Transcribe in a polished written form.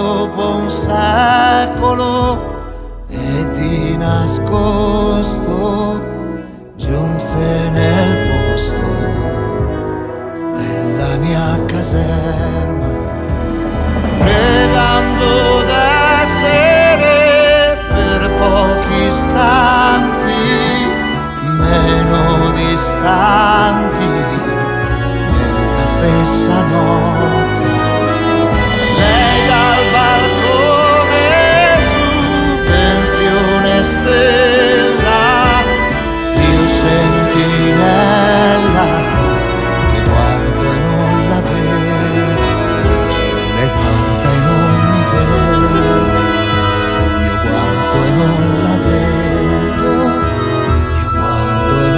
dopo un secolo e di nascosto giunse nel posto della mia caserma, pregando d'essere per pochi istanti meno distanti nella stessa notte.